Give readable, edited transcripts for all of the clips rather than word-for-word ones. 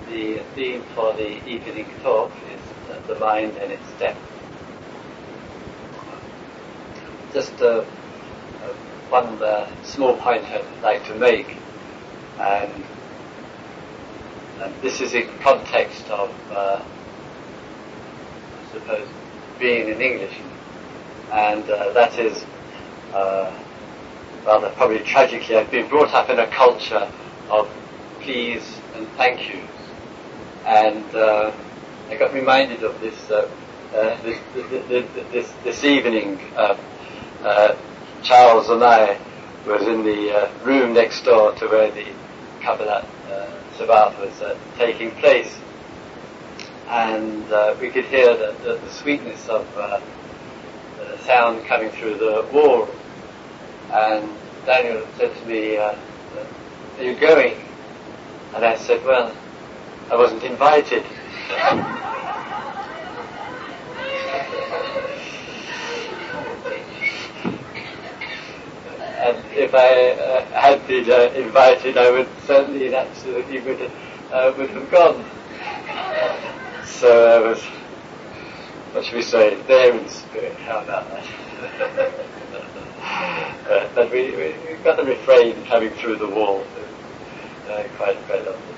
the theme for the evening talk is the mind and its depth. Just one small point I'd like to make, and this is in context of, I suppose, being in English, and that is, rather probably tragically, I've been brought up in a culture of please and thank yous, and I got reminded of this this evening. Charles and I was in the room next door to where the Kabbalat Sabbath was taking place, and we could hear the sweetness of the sound coming through the wall. And Daniel said to me, "Are you going?" And I said, "Well, I wasn't invited." And if I had been invited, I would certainly and absolutely would have gone. So I was, what should we say, there in spirit. How about that? But we got the refrain coming through the wall. Quite lovely.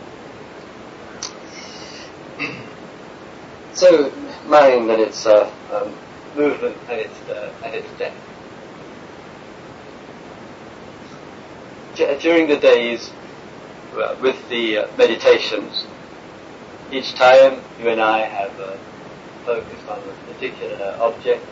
So mind and its movement and its depth. During the days with the meditations, each time you and I have focused on a particular object,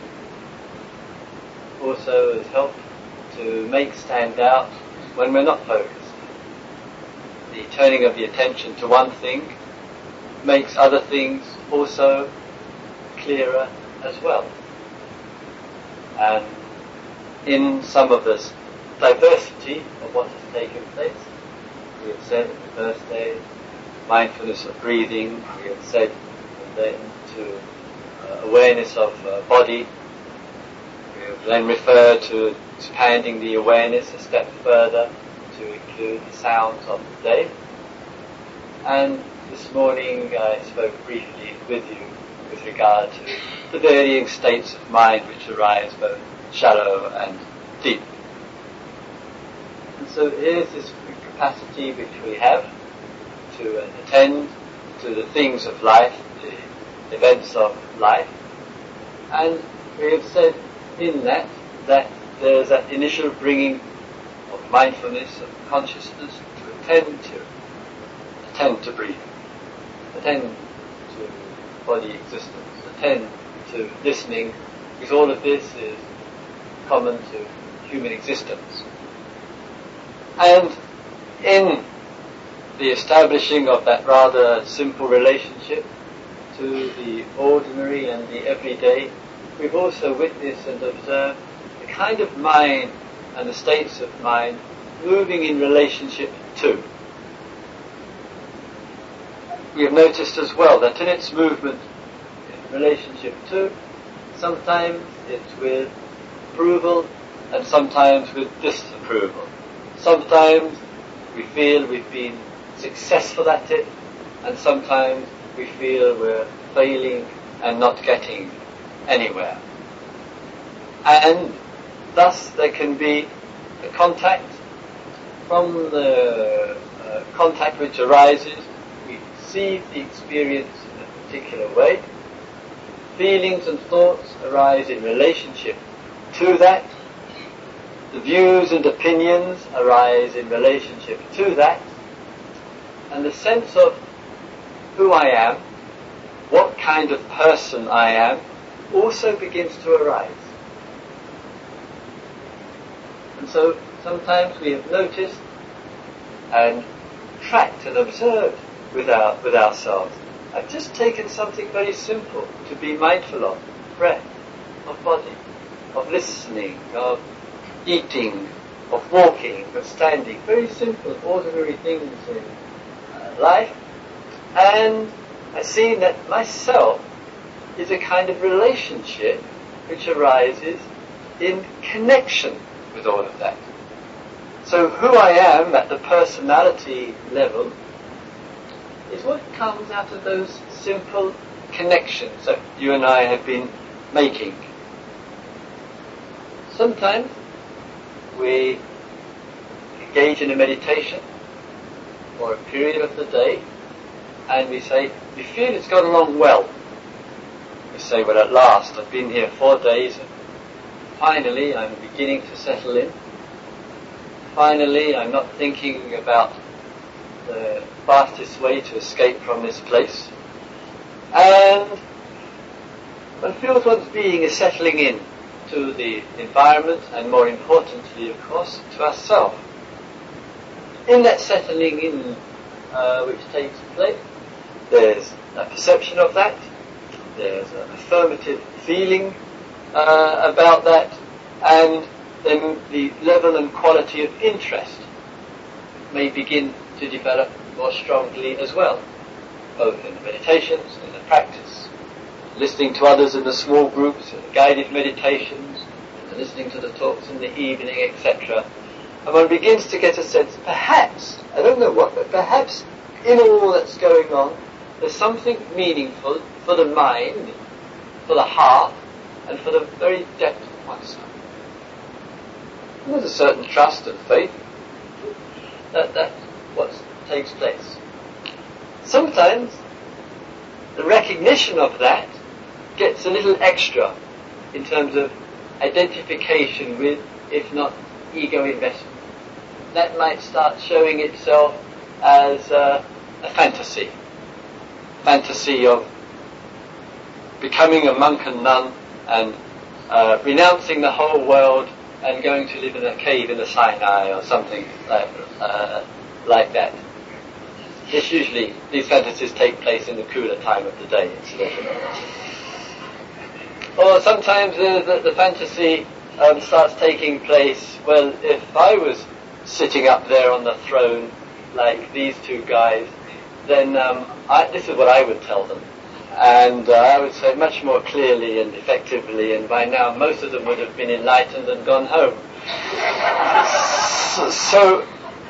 also has helped to make stand out when we're not focused. The turning of the attention to one thing makes other things also clearer as well. And in some of this diversity of what has taken place, we have said in the first day, mindfulness of breathing, we have said then to awareness of body, we have then referred to expanding the awareness a step further to include the sounds of the day. And this morning I spoke briefly with you with regard to the varying states of mind which arise both shallow and deep. And so here's this capacity which we have to attend to the things of life, the events of life, and we have said in that there's that initial bringing of mindfulness, of consciousness to attend to breathing, attend to body existence, attend to listening, because all of this is common to human existence. And in the establishing of that rather simple relationship to the ordinary and the everyday, we've also witnessed and observed the kind of mind and the states of mind moving in relationship to. We have noticed as well that in its movement in relationship to, sometimes it's with approval and sometimes with disapproval. Sometimes we feel we've been successful at it, and sometimes we feel we're failing and not getting anywhere. And thus there can be a contact. From the contact which arises, we perceive the experience in a particular way. Feelings and thoughts arise in relationship to that. The views and opinions arise in relationship to that. And the sense of who I am, what kind of person I am, also begins to arise. And so sometimes we have noticed and tracked and observed with ourselves. I've just taken something very simple to be mindful of: breath, of body, of listening, of eating, of walking, of standing, very simple, ordinary things in life. And I've seen that myself is a kind of relationship which arises in connection with all of that. So who I am at the personality level is is what comes out of those simple connections that you and I have been making. Sometimes we engage in a meditation or a period of the day and we say, we feel it's gone along well. We say, well, at last, I've been here 4 days and finally I'm beginning to settle in. Finally, I'm not thinking about the fastest way to escape from this place. And one feels one's being is settling in to the environment and, more importantly, of course, to ourselves. In that settling in which takes place, there's a perception of that, there's an affirmative feeling about that, and then the level and quality of interest may begin to develop more strongly as well, both in the meditations, in the practice, listening to others in the small groups, in the guided meditations, listening to the talks in the evening, etc. And one begins to get a sense, perhaps, I don't know what, but perhaps in all that's going on, there's something meaningful for the mind, for the heart, and for the very depth of oneself. And there's a certain trust and faith that that's what takes place. Sometimes the recognition of that gets a little extra in terms of identification with, if not ego investment. That might start showing itself as a fantasy of becoming a monk and nun and renouncing the whole world and going to live in a cave in the Sinai or something like that. These fantasies take place in the cooler time of the day, incidentally. Or sometimes the fantasy starts taking place, well, if I was sitting up there on the throne like these two guys, then this is what I would tell them. And I would say much more clearly and effectively, and by now most of them would have been enlightened and gone home. So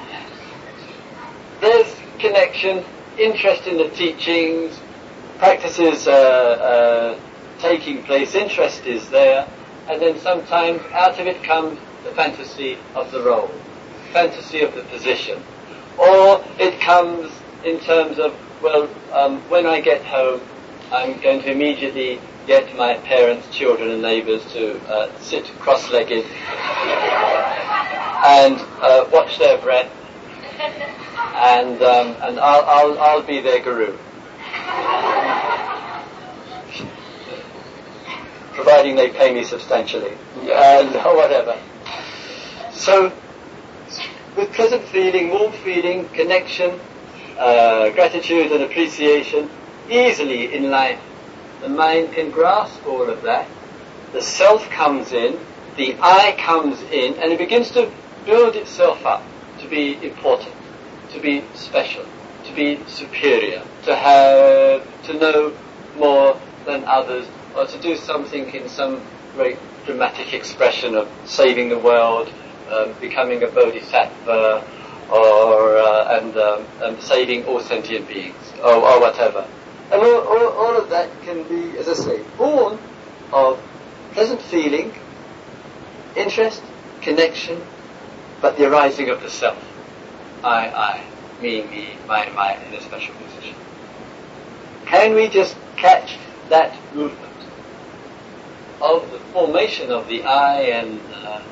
there's connection, interest in the teachings, practices taking place, interest is there, and then sometimes out of it comes the fantasy of the role, fantasy of the position. Or it comes in terms of, well, when I get home, I'm going to immediately get my parents, children and neighbours to sit cross-legged and watch their breath, and I'll be their guru, providing they pay me substantially, and whatever. So, with pleasant feeling, warm feeling, connection, gratitude and appreciation, easily in life, the mind can grasp all of that. The self comes in, the I comes in, and it begins to build itself up to be important, to be special, to be superior, to know more than others, or to do something in some great dramatic expression of saving the world, becoming a bodhisattva, or and saving all sentient beings, or whatever. And all of that can be, as I say, born of pleasant feeling, interest, connection, but the arising of the self. I, me, my, in a special position. Can we just catch that movement of the formation of the I and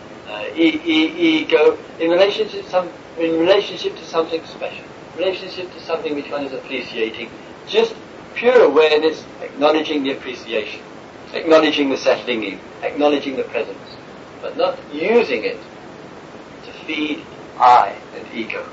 ego in relationship to something special, relationship to something which one is appreciating, just pure awareness, acknowledging the appreciation, acknowledging the settling in, acknowledging the presence, but not using it to feed I and ego.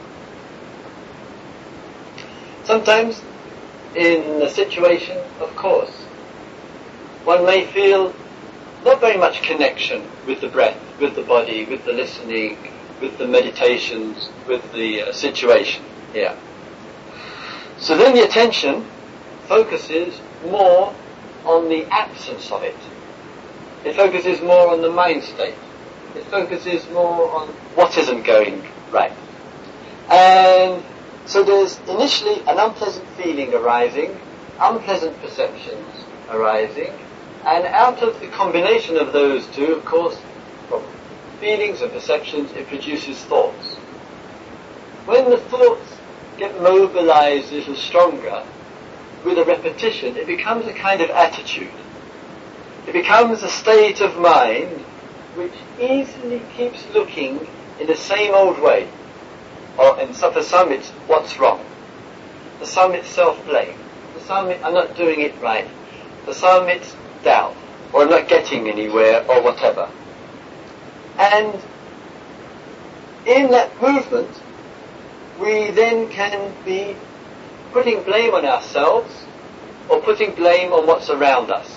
Sometimes in a situation, of course, one may feel not very much connection with the breath, with the body, with the listening, with the meditations, with the situation here. So then the attention focuses more on the absence of it. It focuses more on the mind state. It focuses more on what isn't going right. And So there's initially an unpleasant feeling arising, unpleasant perceptions arising, and out of the combination of those two, of course, from feelings and perceptions, it produces thoughts. When the thoughts get mobilized a little stronger, with a repetition, it becomes a kind of attitude. It becomes a state of mind which easily keeps looking in the same old way. And so for some it's what's wrong. For some it's self-blame. For some I'm not doing it right. For some it's doubt, or I'm not getting anywhere, or whatever. And in that movement, we then can be putting blame on ourselves, or putting blame on what's around us.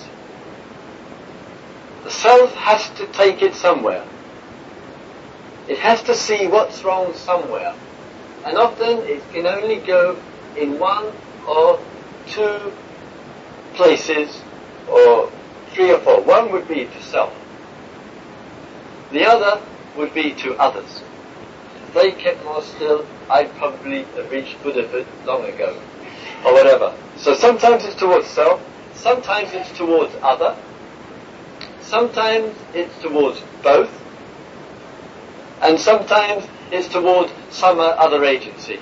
The self has to take it somewhere. It has to see what's wrong somewhere. And often it can only go in one or two places, or three or four. One would be to self. The other would be to others. If they kept more still, I'd probably have reached Buddhahood long ago, or whatever. So sometimes it's towards self, sometimes it's towards other, sometimes it's towards both, and sometimes it's towards some other agency.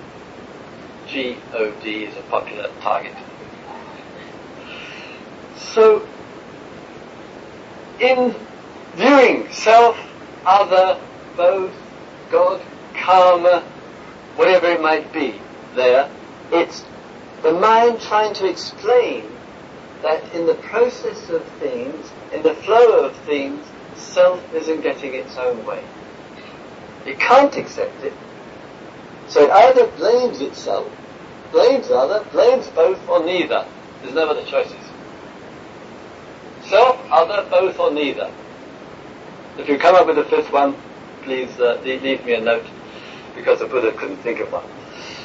G-O-D is a popular target. So, in viewing self, other, both, God, karma, whatever it might be there, it's the mind trying to explain that in the process of things, in the flow of things, self isn't getting its own way. It can't accept it. So it either blames itself, blames other, blames both, or neither. There's no other choices. Self, other, both, or neither. If you come up with a fifth one, please leave me a note, because the Buddha couldn't think of one.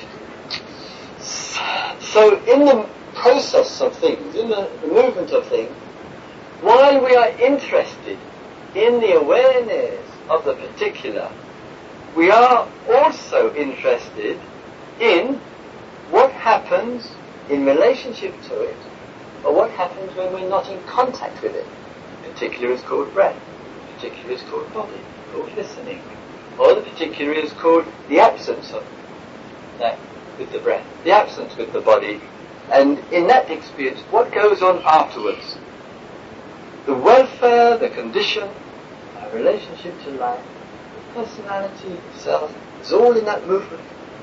So in the process of things, in the movement of things, while we are interested in the awareness of the particular, we are also interested in what happens in relationship to it, or what happens when we're not in contact with it. Particular is called breath, particular is called body, called listening, or the particular is called the absence of that with the breath, the absence with the body, and in that experience, what goes on afterwards? The welfare, the condition, our relationship to life, the personality, the self, is all in that movement.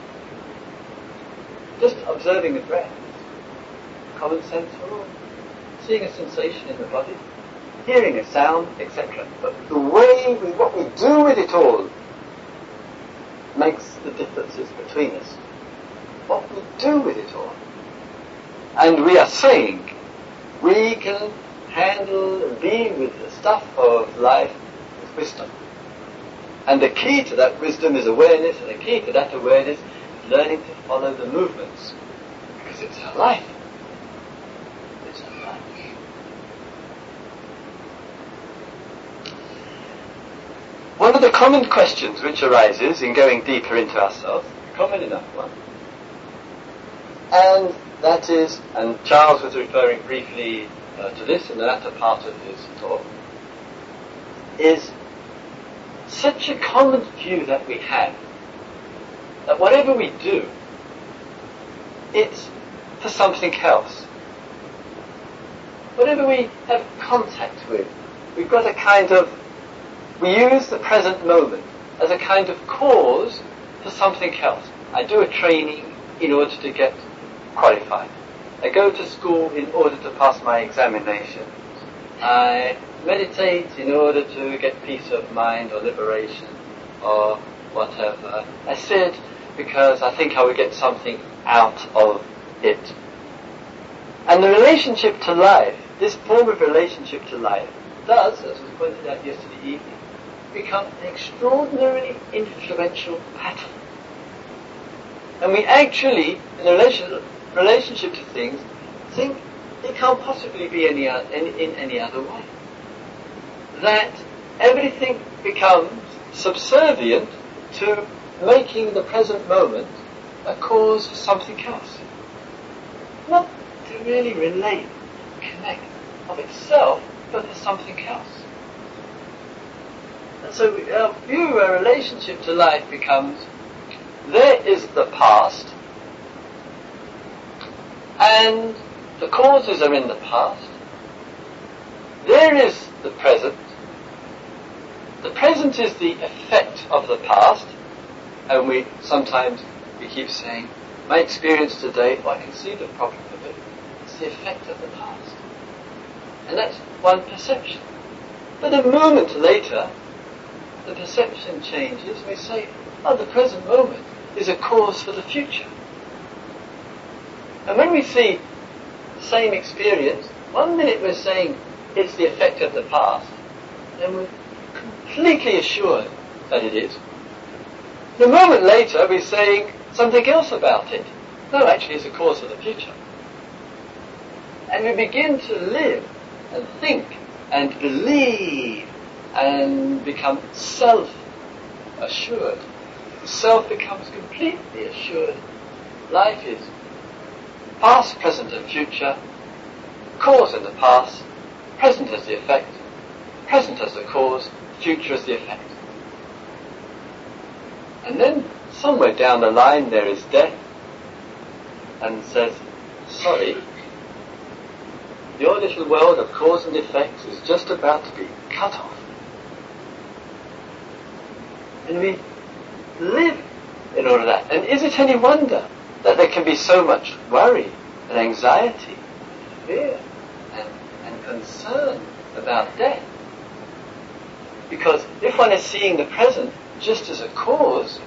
Just observing the breath, common sense for all. Seeing a sensation in the body, hearing a sound, etc. But the way what we do with it all makes the differences between us. What we do with it all. And we are saying we can handle and be with the stuff of life with wisdom. And the key to that wisdom is awareness, and the key to that awareness is learning to follow the movements. Because it's our life. It's our life. One of the common questions which arises in going deeper into ourselves, common enough one, and that is, and Charles was referring briefly to this in the latter part of his talk, is such a common view that we have, that whatever we do, it's for something else. Whatever we have contact with, we've got a kind of, we use the present moment as a kind of cause for something else. I do a training in order to get qualified. I go to school in order to pass my examinations. I meditate in order to get peace of mind or liberation or whatever. I sit because I think I will get something out of it. And the relationship to life, this form of relationship to life, does, as was pointed out yesterday evening, become an extraordinarily influential pattern. And we actually, in a relationship to things, think it can't possibly be in any other way. That everything becomes subservient to making the present moment a cause for something else. Not to really relate, connect of itself, but for something else. And so our view, our relationship to life becomes, there is the past, and the causes are in the past. There is the present. The present is the effect of the past, and we keep saying, my experience today, I can see the problem of it. It's the effect of the past. And that's one perception. But a moment later, the perception changes, and we say, the present moment is a cause for the future. And when we see the same experience, 1 minute we're saying it's the effect of the past, and we're completely assured that it is. And a moment later we're saying something else about it. No, actually it's a cause for the future. And we begin to live and think and believe and become self-assured. Self becomes completely assured. Life is past, present and future, cause in the past, present as the effect, present as the cause, future as the effect. And then somewhere down the line there is death, and says, sorry, your little world of cause and effects is just about to be cut off. And we live in all of that. And is it any wonder that there can be so much worry and anxiety, and fear and concern about death? Because if one is seeing the present just as a cause,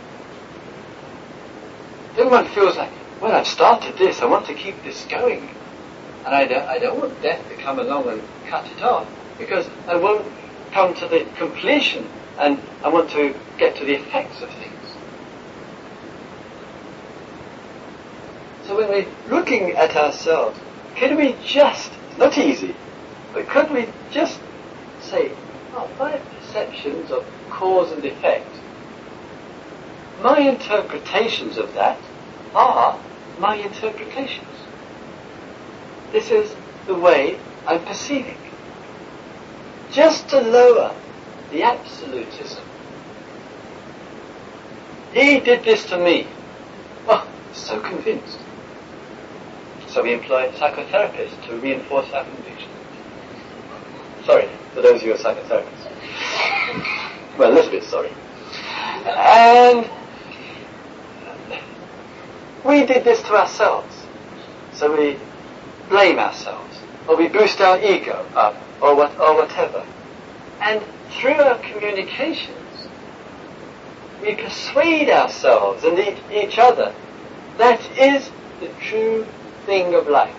then one feels like, well, I've started this, I want to keep this going. And I don't want death to come along and cut it off, because I won't come to the completion, and I want to get to the effects of things. So when we're looking at ourselves, can we just, not easy, but could we just say, my perceptions of cause and effect, my interpretations of that are my interpretations. This is the way I'm perceiving. Just to lower the absolutism. He did this to me. Oh, so convinced. So we employ psychotherapists to reinforce our conviction. Sorry, for those of you who are psychotherapists. Well, a little bit sorry. And we did this to ourselves. So we blame ourselves, or we boost our ego up, or whatever. And through our communications, we persuade ourselves and each other that is the true thing of life.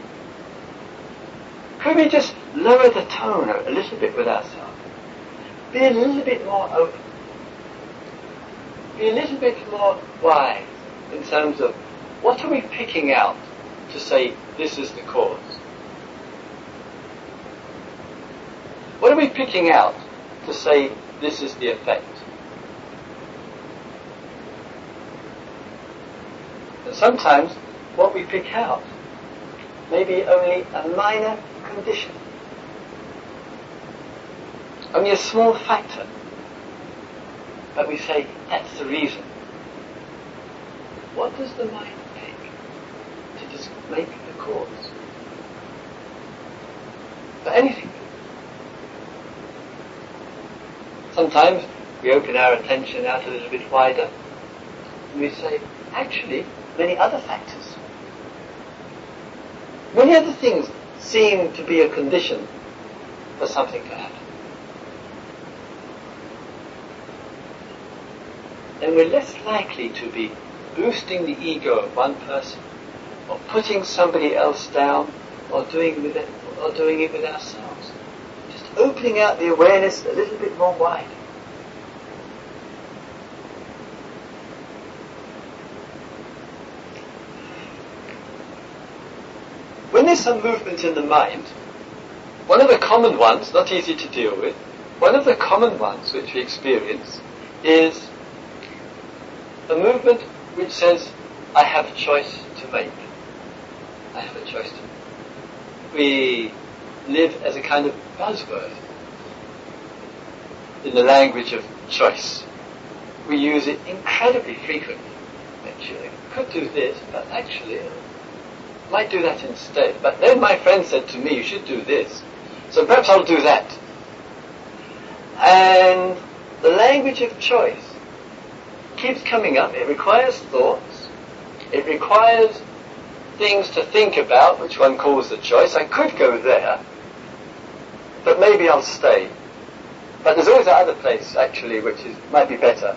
Could we just lower the tone a little bit with ourselves? Be a little bit more open. Be a little bit more wise in terms of what are we picking out to say this is the cause? What are we picking out to say this is the effect? And sometimes what we pick out may be only a minor condition, only a small factor, but we say that's the reason. What does the mind pick to just make the cause? For anything. Sometimes we open our attention out a little bit wider and we say, actually, many other factors. Many other things seem to be a condition for something to happen. And we're less likely to be boosting the ego of one person, or putting somebody else down, or doing it with ourselves. Just opening out the awareness a little bit more wide. When there's some movement in the mind, one of the common ones, not easy to deal with, one of the common ones which we experience is a movement which says, I have a choice to make. I have a choice to make. We live as a kind of buzzword in the language of choice. We use it incredibly frequently, actually. Could do this, but actually might do that instead. But then my friend said to me, you should do this. So perhaps I'll do that. And the language of choice keeps coming up. It requires thoughts. It requires things to think about, which one calls the choice. I could go there, but maybe I'll stay. But there's always that other place, actually, which might be better.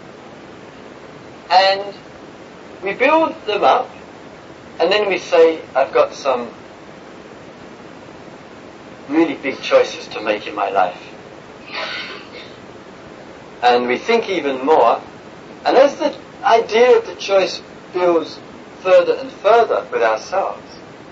And we build them up, and then we say, I've got some really big choices to make in my life. And we think even more, and as the idea of the choice builds further and further with ourselves,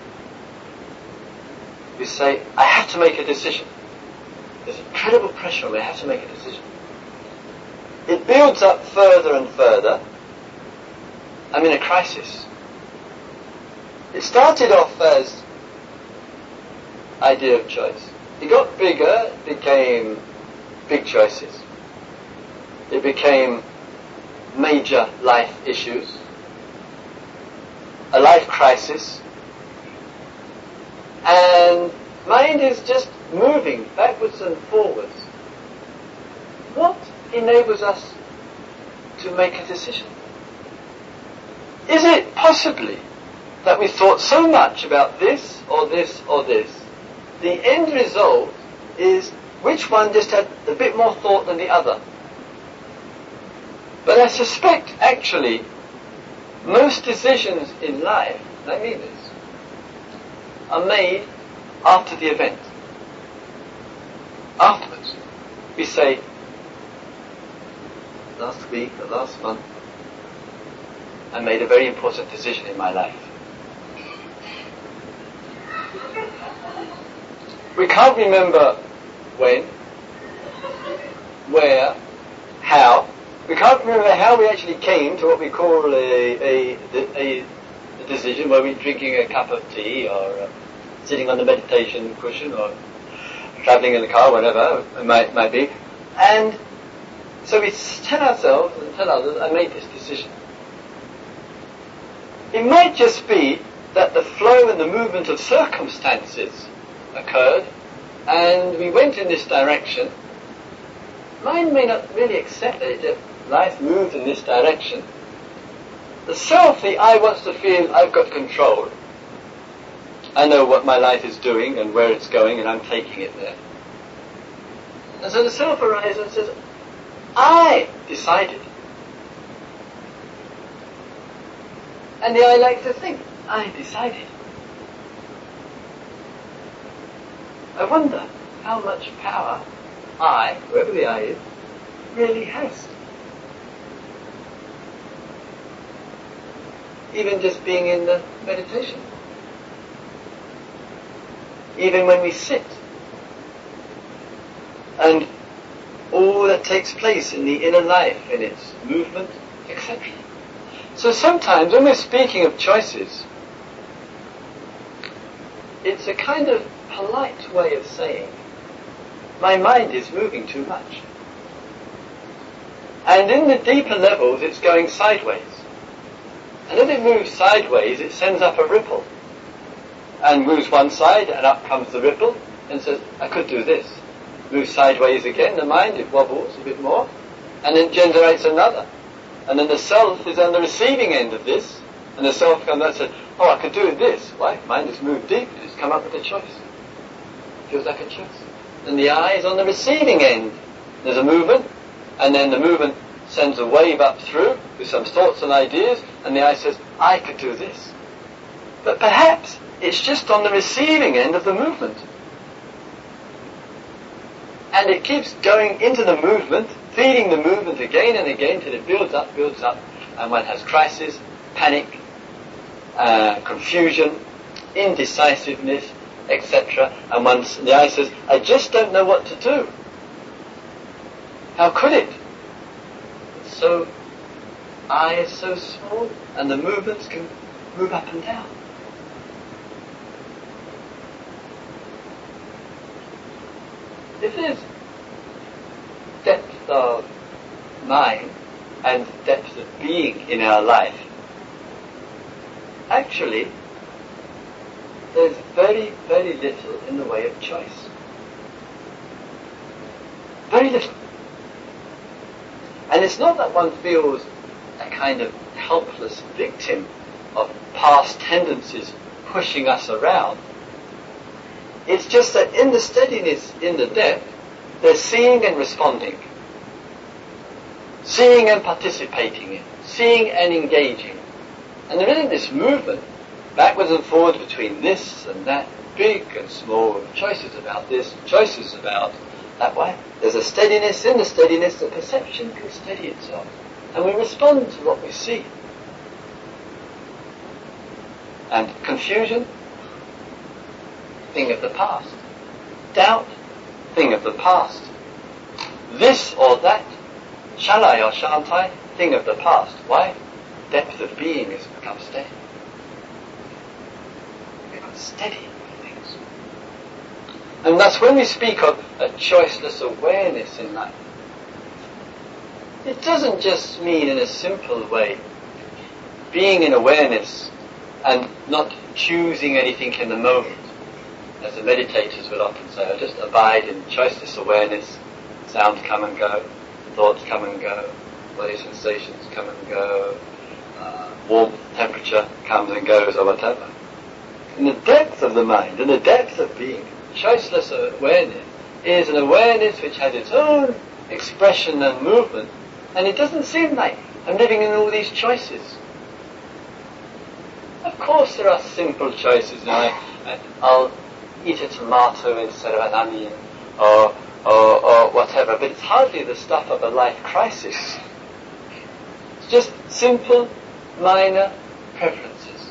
we say, I have to make a decision. There's incredible pressure on me, I have to make a decision. It builds up further and further. I'm in a crisis. It started off as idea of choice. It got bigger, it became big choices. It became major life issues, a life crisis, and mind is just moving backwards and forwards. What enables us to make a decision? Is it possibly that we thought so much about this or this or this? The end result is which one just had a bit more thought than the other. But I suspect actually most decisions in life, and I mean this, are made after the event. Afterwards, we say, last week or last month, I made a very important decision in my life. We can't remember when, where, how. We can't remember how we actually came to what we call a decision, where we're drinking a cup of tea or sitting on the meditation cushion or travelling in the car, whatever it might be. And so we tell ourselves and tell others, I made this decision. It might just be that the flow and the movement of circumstances occurred and we went in this direction. Mind may not really accept that life moved in this direction. The self, the I, wants to feel I've got control. I know what my life is doing and where it's going, and I'm taking it there. And so the self arises and says, I decided. And the I likes to think, I decided. I wonder how much power I, whoever the I is, really has. Even just being in the meditation. Even when we sit. And all that takes place in the inner life, in its movement, etc. So sometimes when we're speaking of choices, it's a kind of polite way of saying, my mind is moving too much. And in the deeper levels, it's going sideways. And if it moves sideways, it sends up a ripple. And moves one side, and up comes the ripple, and says, I could do this. Moves sideways again, the mind, it wobbles a bit more, and then generates another. And then the self is on the receiving end of this, and the self comes out and says, oh, I could do this. Why? Mind has moved deep, it's come up with a choice. Feels like a choice. And the I is on the receiving end. There's a movement, and then the movement sends a wave up through with some thoughts and ideas, and the I says, I could do this. But perhaps it's just on the receiving end of the movement. And it keeps going into the movement, feeding the movement again and again till it builds up, and one has crisis, panic, confusion, indecisiveness, etc. And once the I says, I just don't know what to do. How could it? It's so eye is so small and the movements can move up and down. If there's depth of mind and depth of being in our life, actually there's very, very little in the way of choice. Very little. And it's not that one feels a kind of helpless victim of past tendencies pushing us around. It's just that in the steadiness, in the depth, there's seeing and responding. Seeing and participating in. Seeing and engaging. And there isn't this movement backwards and forwards between this and that, big and small, choices about this, choices about that way. There's a steadiness. In the steadiness, the perception can steady itself. And we respond to what we see. And confusion, thing of the past. Doubt, thing of the past. This or that, shall I or shan't I, thing of the past. Why? Depth of being has become steady. Become steady with things. And thus when we speak of a choiceless awareness in life, it doesn't just mean in a simple way being in awareness and not choosing anything in the moment. As the meditators will often say, I just abide in choiceless awareness, sounds come and go, thoughts come and go, body sensations come and go, warmth, temperature comes and goes, or whatever. In the depth of the mind, in the depth of being, choiceless awareness is an awareness which has its own expression and movement, and it doesn't seem like I'm living in all these choices. Of course there are simple choices. I'll eat a tomato instead of an onion, or whatever, but it's hardly the stuff of a life crisis. It's just simple, minor preferences.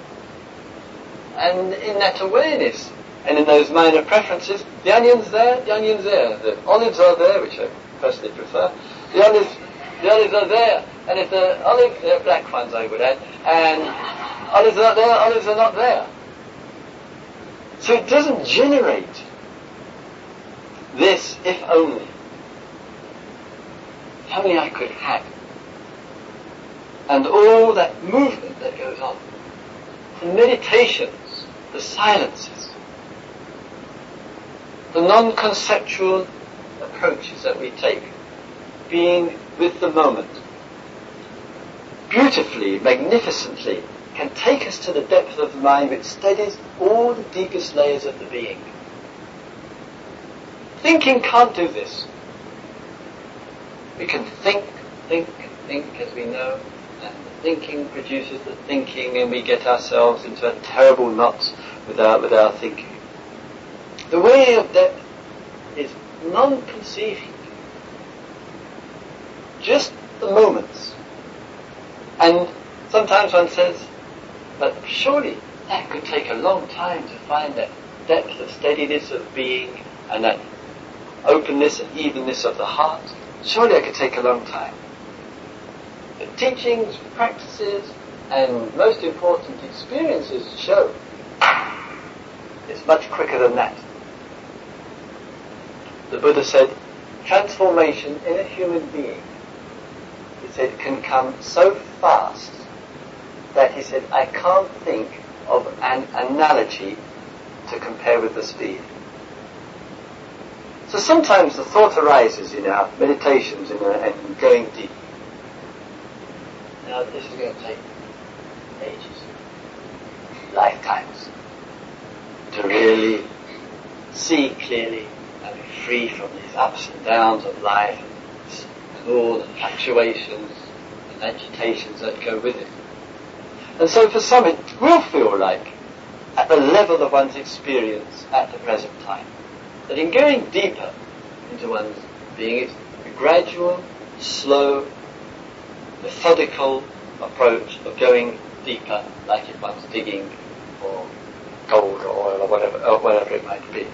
And in that awareness, and in those minor preferences, the onion's there, the olives are there, which I personally prefer. The olives are there, and if the olives, they're black ones I would add, and olives are not there, olives are not there. So it doesn't generate this, if only. If only I could have. And all that movement that goes on. The meditations, the silences, the non-conceptual approaches that we take, being with the moment, beautifully, magnificently, can take us to the depth of the mind which steadies all the deepest layers of the being. Thinking can't do this. We can think, as we know, and the thinking produces the thinking, and we get ourselves into a terrible knot with our thinking. The way of depth is non-conceiving. Just the moments. And sometimes one says, but surely that could take a long time to find that depth of steadiness of being and that openness and evenness of the heart. Surely it could take a long time. But teachings, practices, and most important experiences show it's much quicker than that. The Buddha said, transformation in a human being, he said, can come so fast that he said, I can't think of an analogy to compare with the speed. So sometimes the thought arises in our meditations and going deep. Now this is going to take ages, lifetimes, to really see clearly and be free from these ups and downs of life and all the fluctuations and agitations that go with it. And so for some it will feel like, at the level of one's experience at the present time, that in going deeper into one's being, it's a gradual, slow, methodical approach of going deeper, like if one's digging for gold or oil or whatever it might be.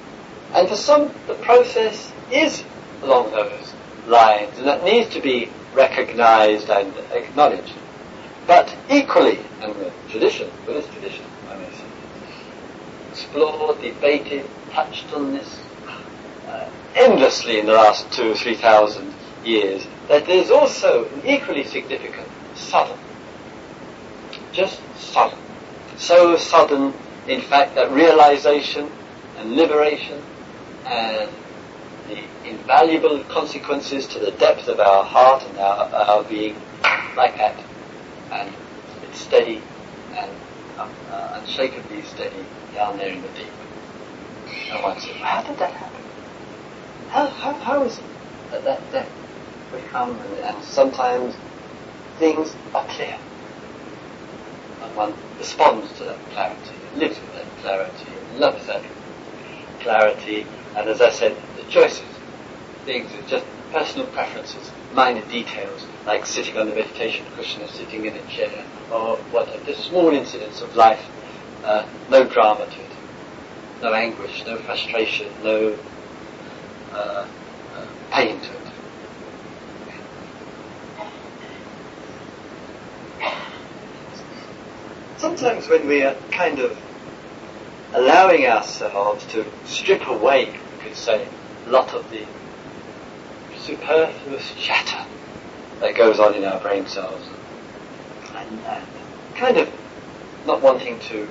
And for some, the process is along those lines, and that needs to be recognized and acknowledged. But equally, and the tradition, Buddhist tradition, I may say, explored, debated, touched on this endlessly in the last 2,000 or 3,000 years, that there's also an equally significant sudden, just sudden, so sudden, in fact, that realization and liberation and the invaluable consequences to the depth of our heart and our being, like that, and it's steady and unshakably steady down there in the deep. And one says, how did that happen? How is it at that depth we come and sometimes things are clear and one responds to that clarity, lives with that clarity, loves that clarity, and as I said, the choices, things are just personal preferences, minor details, like sitting on the meditation cushion or sitting in a chair, or whatever, just small incidents of life, no drama to it, no anguish, no frustration, no pain to it. Sometimes when we are kind of allowing ourselves to strip away, you could say, a lot of the superfluous chatter that goes on in our brain cells, and kind of not wanting to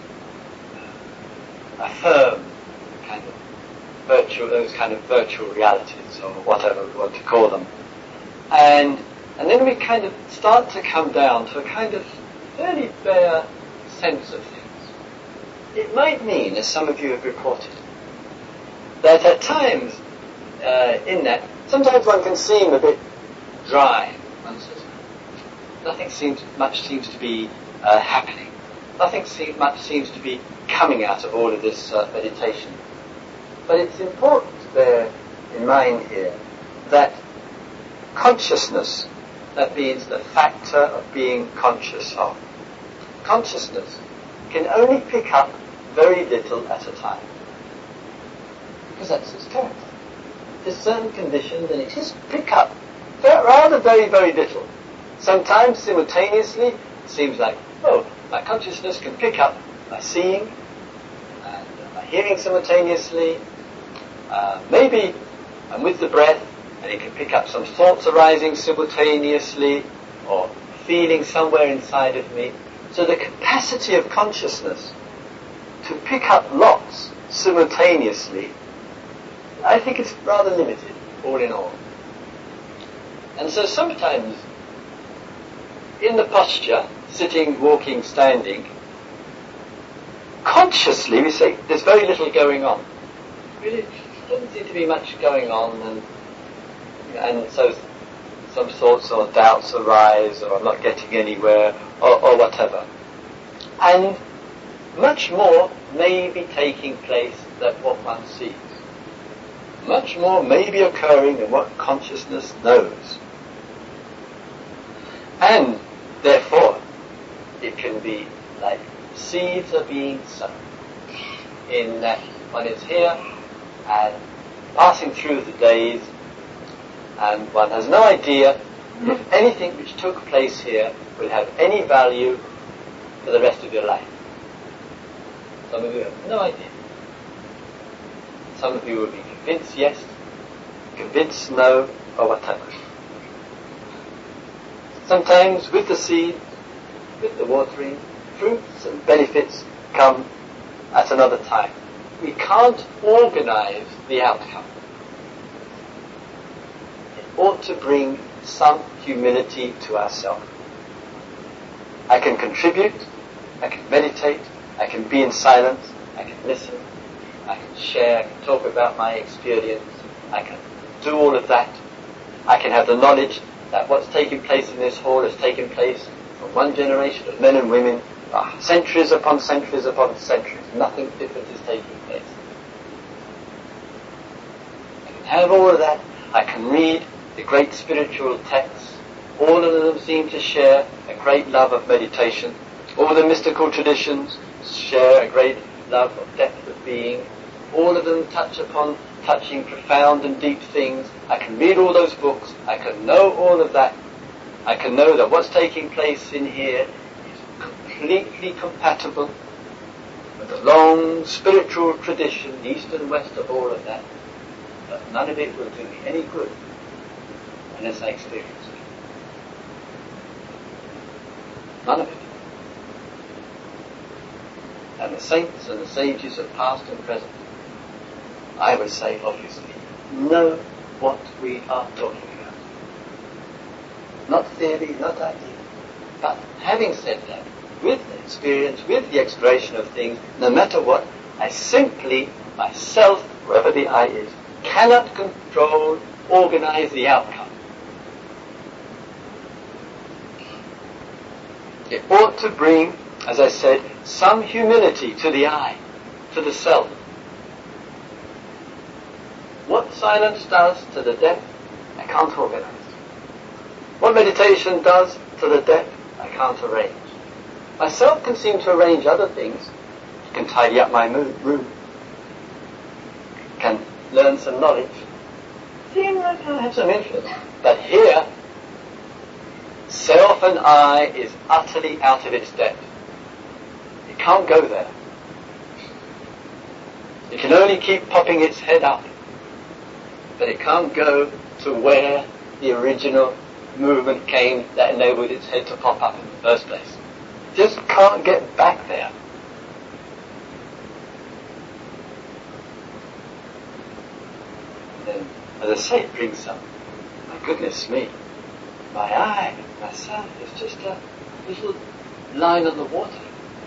affirm kind of those kind of virtual realities, or whatever we want to call them, and then we kind of start to come down to a kind of fairly bare sense of things. It might mean, as some of you have reported, that at times in that, sometimes one can seem a bit dry. One says, nothing much seems to be happening. Nothing much seems to be coming out of all of this meditation. But it's important to bear in mind here that consciousness, that means the factor of being conscious of, consciousness can only pick up very little at a time. Because that's its character. There's certain conditions and it just pick up rather very, very little. Sometimes simultaneously it seems like, my consciousness can pick up my seeing and my hearing simultaneously. Maybe I'm with the breath and it can pick up some thoughts arising simultaneously or feeling somewhere inside of me. So the capacity of consciousness to pick up lots simultaneously, I think it's rather limited, all in all. And so sometimes in the posture, sitting, walking, standing, consciously we say there's very little going on. Really doesn't seem to be much going on, and so some thoughts or doubts arise, or I'm not getting anywhere, or whatever. And much more may be taking place than what one sees. Much more may be occurring than what consciousness knows. And therefore, it can be like seeds are being sown, in that one is here and passing through the days, and one has no idea if anything which took place here will have any value for the rest of your life. Some of you have no idea. Some of you will be convinced yes, convinced no, or whatever. Sometimes with the seed, with the watering, fruits and benefits come at another time. We can't organize the outcome. It ought to bring some humility to ourselves. I can contribute, I can meditate, I can be in silence, I can listen, I can share, I can talk about my experience, I can do all of that. I can have the knowledge that what's taking place in this hall has taken place from one generation of men and women, centuries upon centuries upon centuries. Nothing different is taking place. I can have all of that. I can read the great spiritual texts. All of them seem to share a great love of meditation. All the mystical traditions share a great love of depth of being. All of them touch upon touching profound and deep things. I can read all those books. I can know all of that. I can know that what's taking place in here is completely compatible with the long spiritual tradition, east and west of all of that. But none of it will do me any good unless I experience it. None of it. And the saints and the sages of past and present, I would say obviously, know what we are talking about. Not theory, not idea. But having said that, with the experience, with the exploration of things, no matter what, I simply, myself, whoever the I is, cannot control, organize the outcome. It ought to bring, as I said, some humility to the I, to the self. What silence does to the deaf, I can't organize. What meditation does to the deaf, I can't arrange. Myself can seem to arrange other things, can tidy up my room, can learn some knowledge, seem like I have some interest. But here, self and I is utterly out of its depth. It can't go there. It can only keep popping its head up, but it can't go to where the original movement came that enabled its head to pop up in the first place. Just can't get back there. And as I say, it brings some, my goodness me, my I, myself, is just a little line on the water.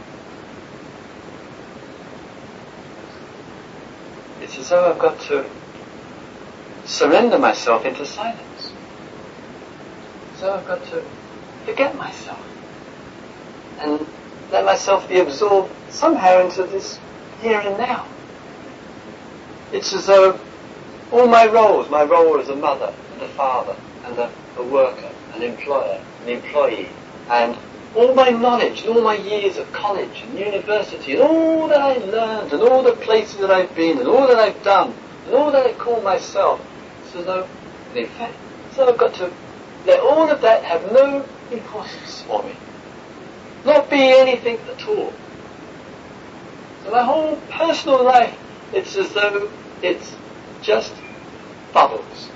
It's as though I've got to surrender myself into silence. So I've got to forget myself and let myself be absorbed somehow into this here and now. It's as though all my roles, my role as a mother and a father and a worker, an employer, an employee, and all my knowledge and all my years of college and university and all that I learned and all the places that I've been and all that I've done and all that I call myself, it's as though, in fact, so I've got to let all of that have no importance for me. Not be anything at all. So my whole personal life, it's as though it's just bubbles.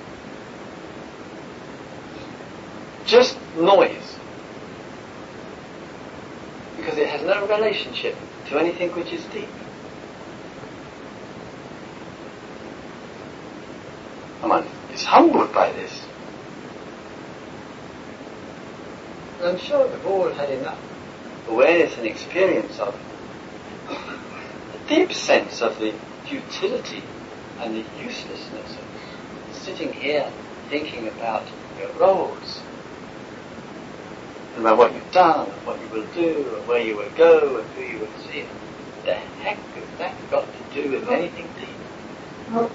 Just noise. Because it has no relationship to anything which is deep. And one is humbled by this. And I'm sure we've all had enough awareness and experience of a deep sense of the futility and the uselessness of sitting here thinking about your roles and about what you've done and what you will do and where you will go and who you will see. What the heck has that got to do with anything deep?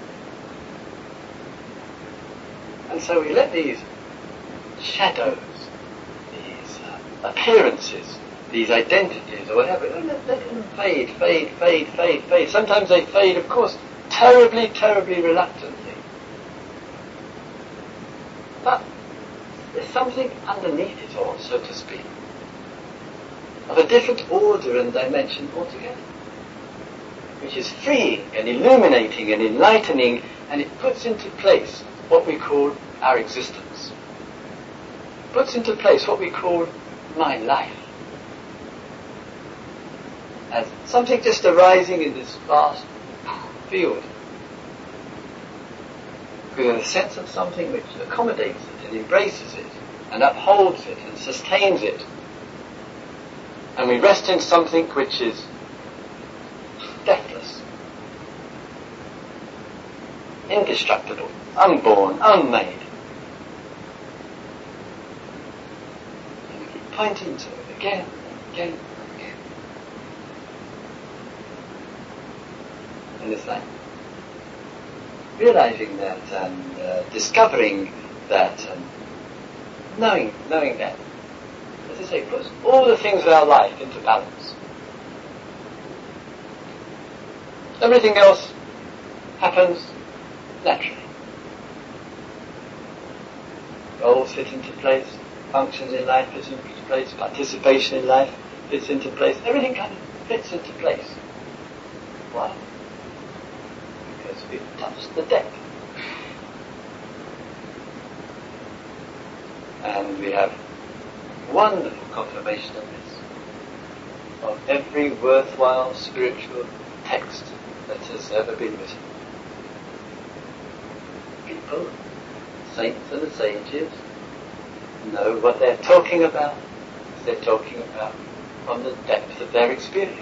And so we let these shadows, these appearances, these identities or whatever, let them fade. Sometimes they fade, of course, terribly reluctantly. But there's something underneath it all, so to speak, of a different order and dimension altogether, which is freeing and illuminating and enlightening, and it puts into place what we call our existence. Puts into place what we call my life. As something just arising in this vast field. With a sense of something which accommodates it and embraces it and upholds it and sustains it. And we rest in something which is deathless, indestructible, unborn, unmade. And we keep pointing to it again. And it's like realizing that and discovering that and knowing that, as I say, puts all the things of our life into balance. Everything else happens naturally. Roles fit into place, functions in life fit into place, participation in life fits into place, everything kind of fits into place. Why? Because we've touched the depth. And we have wonderful confirmation of this, of every worthwhile spiritual text that has ever been written. People, saints and the sages, know what they're talking about. They're talking about from the depth of their experience.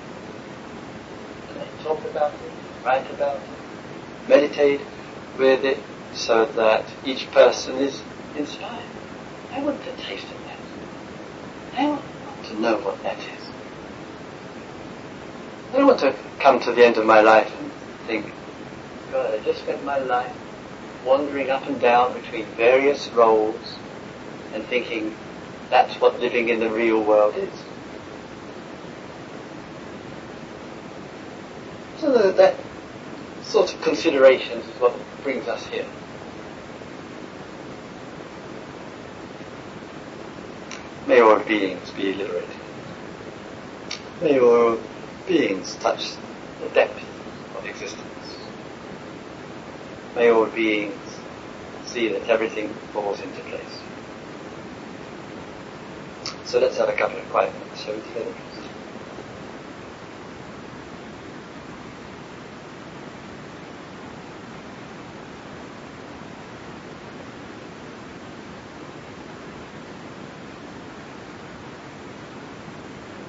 And they talk about it, write about it, meditate with it, so that each person is inspired. I want to taste of that. I want to know what that is. I don't want to come to the end of my life and think, God, I just spent my life wandering up and down between various roles and thinking that's what living in the real world is. So that sort of considerations is what brings us here. May all beings be liberated. May all beings touch the depth of existence. May all beings see that everything falls into place. So let's have a couple of quiet minutes, shall we, together?